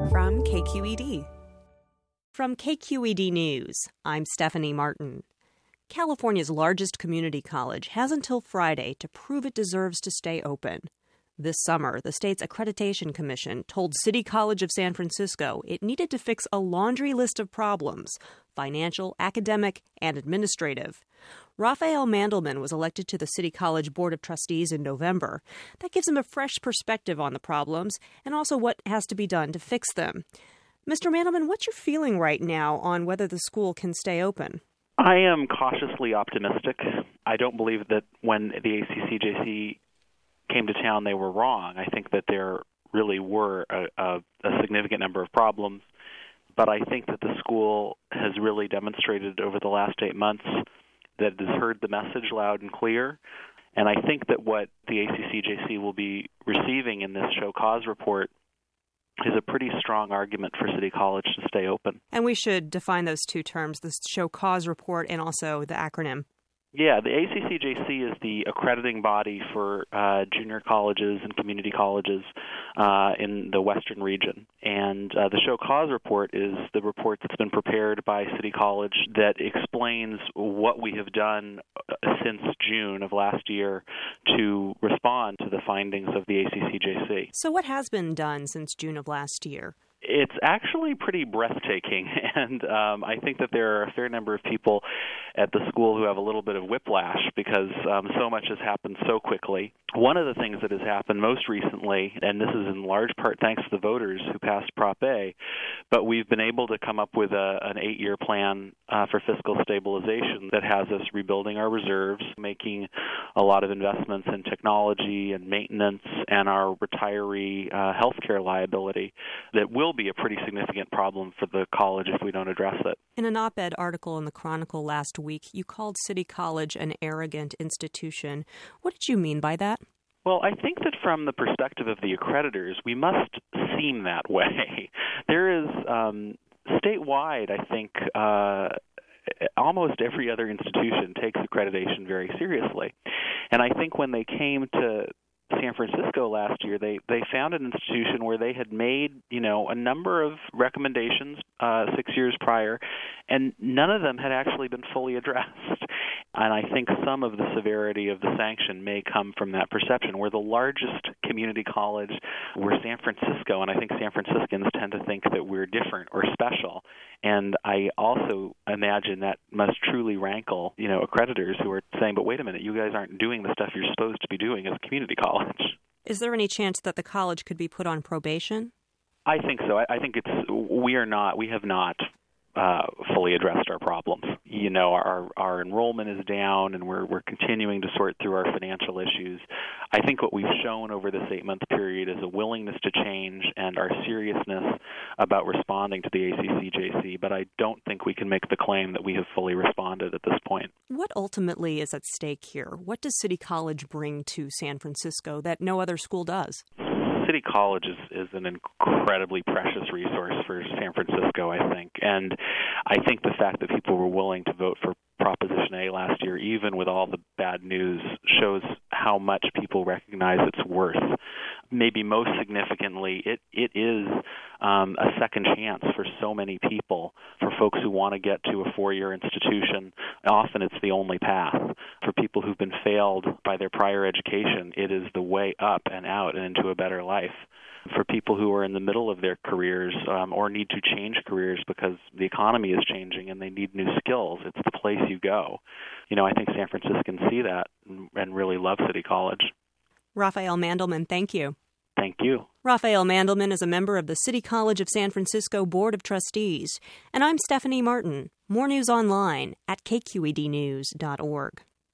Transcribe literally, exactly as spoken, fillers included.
from K Q E D. From K Q E D News, I'm Stephanie Martin. California's largest community college has until Friday to prove it deserves to stay open. This summer, the state's Accreditation Commission told City College of San Francisco it needed to fix a laundry list of problems, financial, academic, and administrative. Raphael Mandelman was elected to the City College Board of Trustees in November. That gives him a fresh perspective on the problems and also what has to be done to fix them. Mister Mandelman, what's your feeling right now on whether the school can stay open? I am cautiously optimistic. I don't believe that when the A C C J C came to town, they were wrong. I think that there really were a, a, a significant number of problems, but I think that the school has really demonstrated over the last eight months that it has heard the message loud and clear, and I think that what the A C C J C will be receiving in this show cause report is a pretty strong argument for City College to stay open. And we should define those two terms, the show cause report and also the acronym. Yeah, the A C C J C is the accrediting body for uh, junior colleges and community colleges uh, in the western region. And uh, the show cause report is the report that's been prepared by City College that explains what we have done since June of last year to respond to the findings of the A C C J C. So what has been done since June of last year? It's actually pretty breathtaking, and um, I think that there are a fair number of people at the school who have a little bit of whiplash because um, so much has happened so quickly. One of the things that has happened most recently, and this is in large part thanks to the voters who passed Prop A, but we've been able to come up with a, an eight-year plan uh, for fiscal stabilization that has us rebuilding our reserves, making a lot of investments in technology and maintenance and our retiree uh, health care liability that will be a pretty significant problem for the college if we don't address it. In an op-ed article in the Chronicle last week, you called City College an arrogant institution. What did you mean by that? Well, I think that from the perspective of the accreditors, we must seem that way. There is, um, statewide, I think, uh, almost every other institution takes accreditation very seriously. And I think when they came to San Francisco last year, they, they found an institution where they had made, you know, a number of recommendations uh, six years prior, and none of them had actually been fully addressed. And I think some of the severity of the sanction may come from that perception. We're the largest community college. We're San Francisco, and I think San Franciscans tend to think that we're different or special. And I also imagine that must truly rankle, you know, accreditors who are saying, but wait a minute, you guys aren't doing the stuff you're supposed to be doing as a community college. Is there any chance that the college could be put on probation? I think so. I, I think it's we are not, we have not uh, fully addressed our problems. You know, our our enrollment is down, and we're we're continuing to sort through our financial issues. I think what we've shown over this eight-month period is a willingness to change and our seriousness about responding to the A C C J C, but I don't think we can make the claim that we have fully responded at this point. What ultimately is at stake here? What does City College bring to San Francisco that no other school does? City College is, is an incredibly precious resource for San Francisco, I think. And I think the fact that people were willing to vote for Proposition A last year, even with all the bad news, shows how much people recognize its worth. Maybe most significantly, it, it is um, a second chance for so many people, for folks who want to get to a four-year institution. Often it's the only path. For people who've been failed by their prior education, it is the way up and out and into a better life. For people who are in the middle of their careers um, or need to change careers because the economy is changing and they need new skills, it's the place you go. You know, I think San Franciscans see that and, and really love City College. Raphael Mandelman, thank you. Thank you. Raphael Mandelman is a member of the City College of San Francisco Board of Trustees. And I'm Stephanie Martin. More news online at K Q E D news dot org.